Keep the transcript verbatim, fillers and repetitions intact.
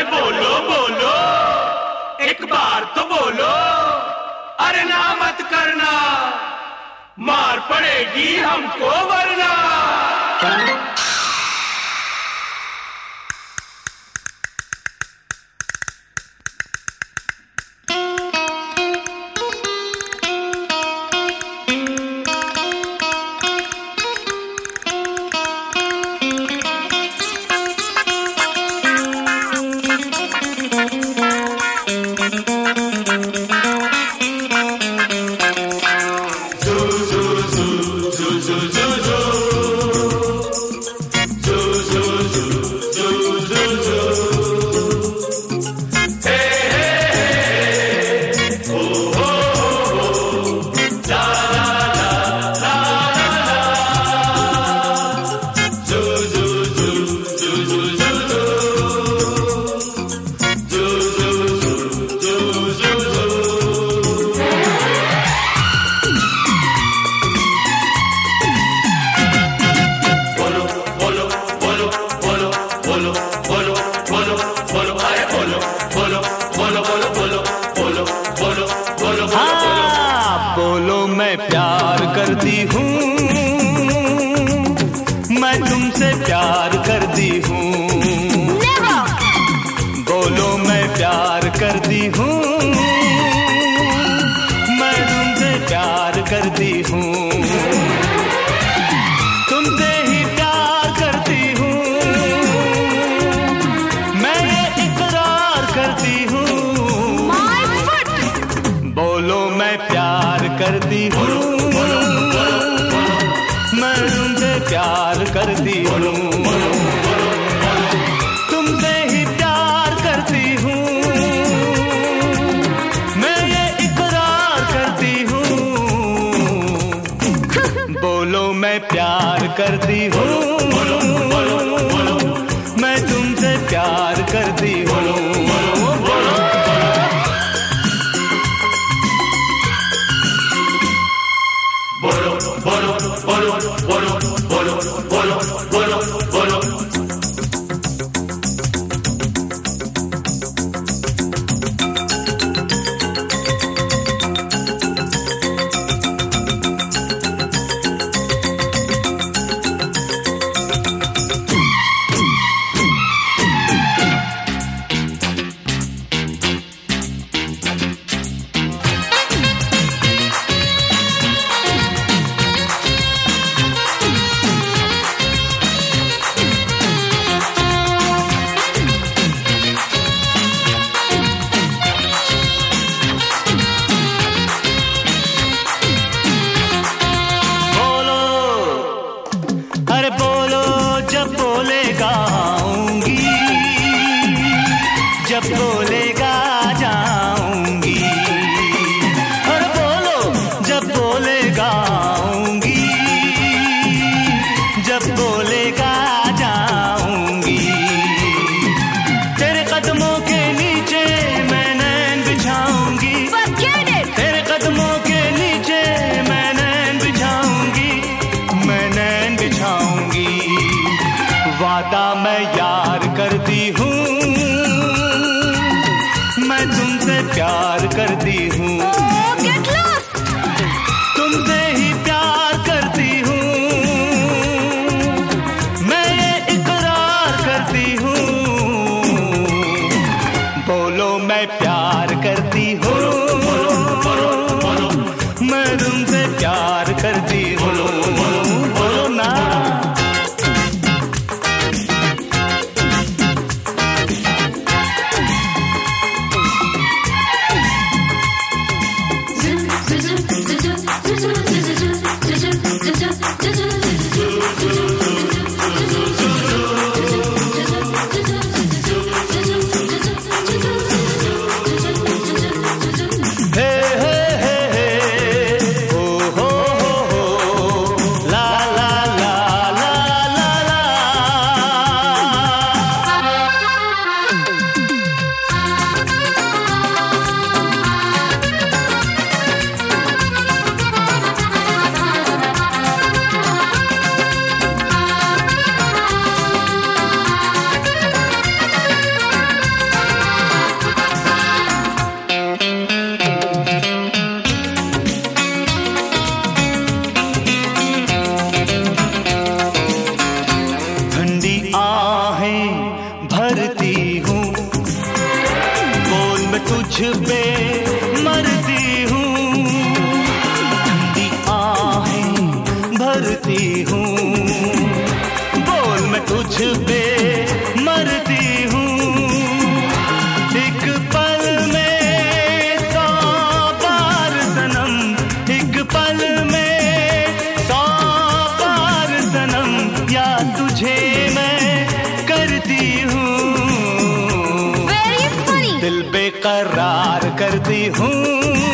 बोलो बोलो, एक बार तो बोलो, अरे ना मत करना, मार पड़ेगी हमको वरना। करती हूँ, मैं तुमसे प्यार करती हूँ। बोलो मैं प्यार करती हूँ, मैं तुमसे प्यार करती हूँ। तुमसे ही प्यार करती हूँ, मैं ये इकरार करती हूँ। बोलो मैं प्यार करती हूँ, मैं तुमसे प्यार करती हूँ। तुमसे ही प्यार करती हूँ, मैं ये इकरार करती हूँ। बोलो मैं प्यार करती हूँ, मैं तुमसे प्यार करती हूँ। जब बोलेगा जाऊंगी, और बोलो जब बोलेगा आऊंगी, जब बोलेगा जाऊंगी। तेरे कदमों के नीचे मैं नैन बिछाऊंगी, तेरे कदमों के नीचे मैं नैन बिछाऊंगी, मैं नैन बिछाऊंगी। वादा मैं यार करती हूँ, मैं तुमसे प्यार करती हूँ। तुमसे ही प्यार करती हूँ, मैं ये इकरार करती हूँ। बोलो मैं प्यार करती हूँ, मैं तुमसे प्यार करती हूँ। बोलो ना। करती हूँ, बोल मैं तुझ पे मरती हूँ, ठंडी आहें भरती हूँ, बोल मैं तुझ पे मरती हूँ, एक पल में सौ बार सनम, एक पल में सौ बार सनम, याद तुझे मैं करती हूँ, दिल बेकरार करती हूँ।